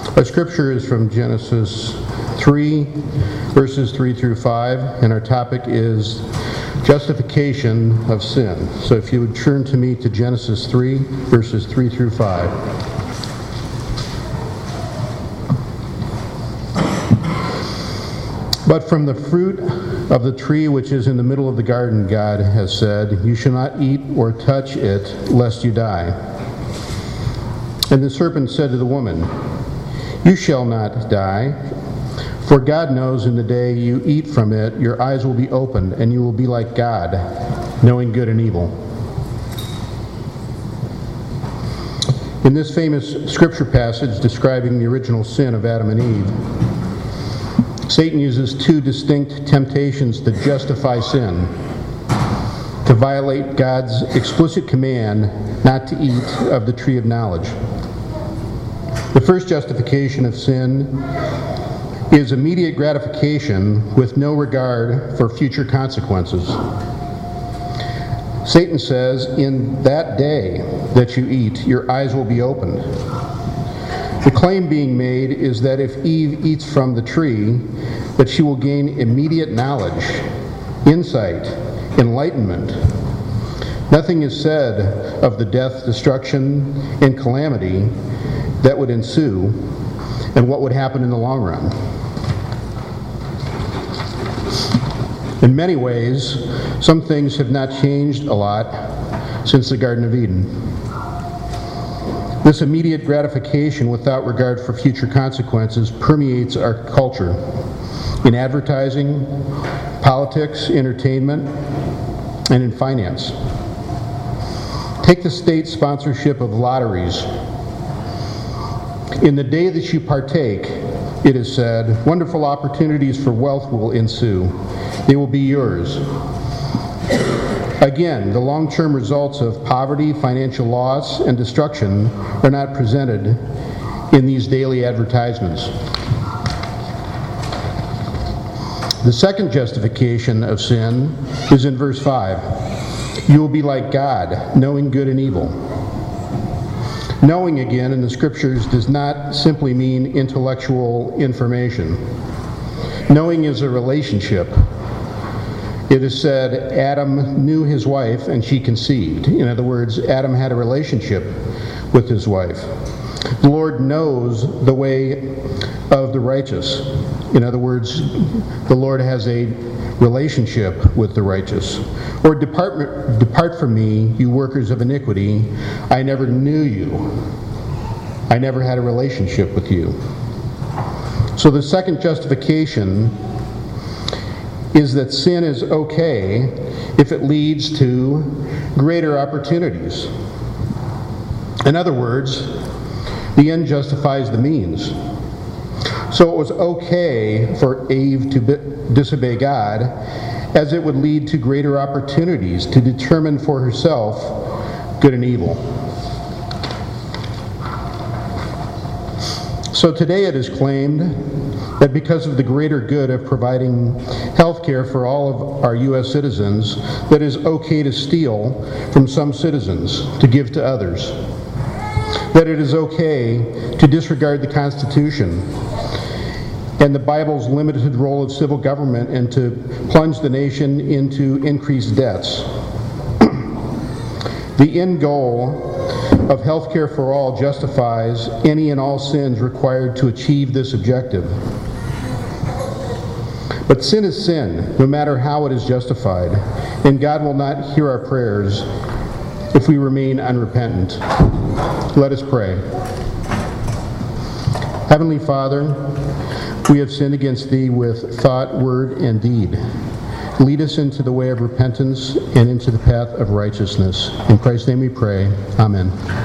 Our scripture is from Genesis 3, verses 3 through 5, and our topic is justification of sin. So if you would turn to me to Genesis 3, verses 3 through 5. But from the fruit of the tree which is in the middle of the garden, God has said, you shall not eat or touch it, lest you die. And the serpent said to the woman, you shall not die, for God knows in the day you eat from it, your eyes will be opened, and you will be like God, knowing good and evil. In this famous scripture passage describing the original sin of Adam and Eve, Satan uses two distinct temptations to justify sin: to violate God's explicit command not to eat of the tree of knowledge. The first justification of sin is immediate gratification with no regard for future consequences. Satan says, in that day that you eat, your eyes will be opened. The claim being made is that if Eve eats from the tree, that she will gain immediate knowledge, insight, enlightenment. Nothing is said of the death, destruction, and calamity that would ensue and what would happen in the long run. In many ways, some things have not changed a lot since the Garden of Eden. This immediate gratification without regard for future consequences permeates our culture in advertising, politics, entertainment, and in finance. Take the state sponsorship of lotteries. In the day that you partake, it is said, wonderful opportunities for wealth will ensue. They will be yours. Again, the long-term results of poverty, financial loss, and destruction are not presented in these daily advertisements. The second justification of sin is in verse 5. You will be like God, knowing good and evil. Knowing, again, in the scriptures does not simply mean intellectual information. Knowing is a relationship. It is said, Adam knew his wife and she conceived. In other words, Adam had a relationship with his wife. The Lord knows the way of the righteous. In other words, the Lord has a relationship with the righteous. Or depart from me, you workers of iniquity. I never knew you. I never had a relationship with you. So the second justification is that sin is okay if it leads to greater opportunities. In other words, the end justifies the means. So it was okay for Eve to disobey God, as it would lead to greater opportunities to determine for herself good and evil. So today it is claimed that because of the greater good of providing health care for all of our U.S. citizens, that it is okay to steal from some citizens to give to others. That it is okay to disregard the Constitution and the Bible's limited role of civil government and to plunge the nation into increased debts. The end goal of health care for all justifies any and all sins required to achieve this objective. But sin is sin, no matter how it is justified, and God will not hear our prayers if we remain unrepentant. Let us pray. Heavenly Father, we have sinned against Thee with thought, word, and deed. Lead us into the way of repentance and into the path of righteousness. In Christ's name we pray. Amen.